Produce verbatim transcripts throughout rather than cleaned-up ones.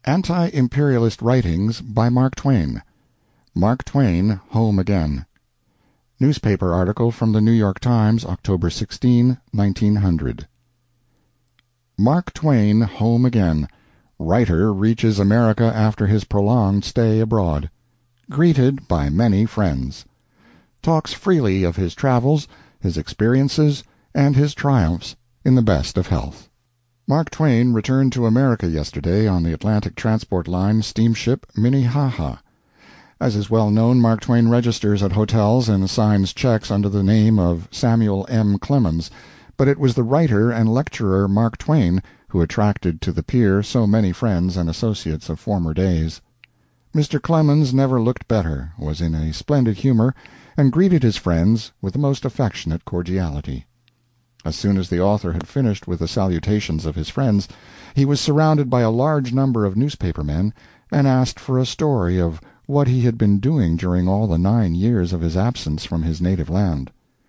Anti-Imperialist Writings by Mark Twain. Mark Twain, Home Again. Newspaper article from the New York Times, October sixteenth, nineteen hundred. Mark Twain Home Again. Writer reaches America after his prolonged stay abroad. Greeted by many friends. Talks freely of his travels, his experiences, and his triumphs, in the best of health. Mark Twain returned to America yesterday on the Atlantic Transport Line steamship Minnehaha. As is well known, Mark Twain registers at hotels and signs checks under the name of Samuel M. Clemens, but it was the writer and lecturer Mark Twain who attracted to the pier so many friends and associates of former days. Mister Clemens never looked better, was in a splendid humor, and greeted his friends with the most affectionate cordiality. As soon as the author had finished with the salutations of his friends, he was surrounded by a large number of newspaper men, and asked for a story of what he had been doing during all the nine years of his absence from his native land.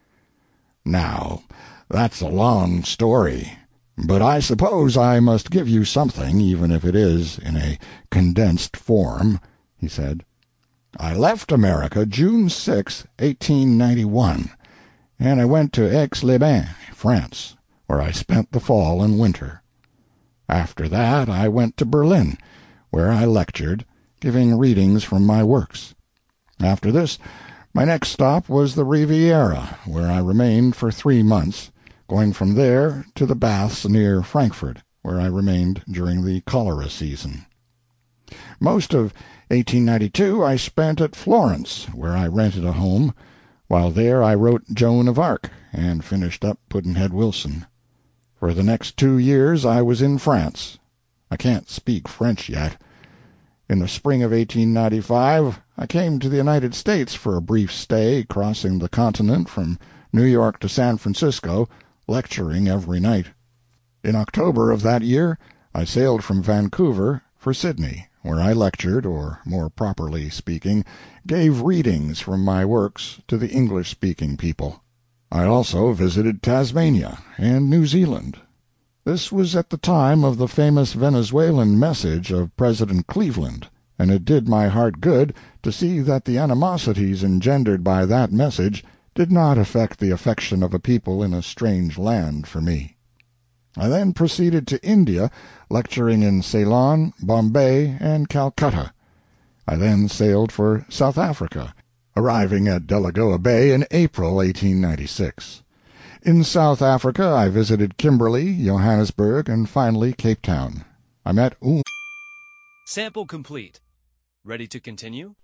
"Now, that's a long story, but I suppose I must give you something, even if it is in a condensed form," he said. "I left America June sixth, eighteen ninety-one, and I went to Aix-les-Bains, France, where I spent the fall and winter. After that I went to Berlin, where I lectured, giving readings from my works. After this, my next stop was the Riviera, where I remained for three months, going from there to the baths near Frankfurt, where I remained during the cholera season. Most of eighteen ninety-two I spent at Florence, where I rented a home. While there I wrote Joan of Arc, and finished up Pudd'nhead Wilson. For the next two years I was in France. I can't speak French yet. In the spring of eighteen ninety-five I came to the United States for a brief stay, crossing the continent from New York to San Francisco, lecturing every night. In October of that year I sailed from Vancouver for Sydney, where I lectured, or, more properly speaking, gave readings from my works to the English-speaking people. I also visited Tasmania and New Zealand. This was at the time of the famous Venezuelan message of President Cleveland, and it did my heart good to see that the animosities engendered by that message did not affect the affection of a people in a strange land for me. I then proceeded to India, lecturing in Ceylon, Bombay, and Calcutta. I then sailed for South Africa, arriving at Delagoa Bay in April eighteen ninety-six. In South Africa I visited Kimberley, Johannesburg, and finally Cape Town. I met Um. Sample complete. Ready to continue?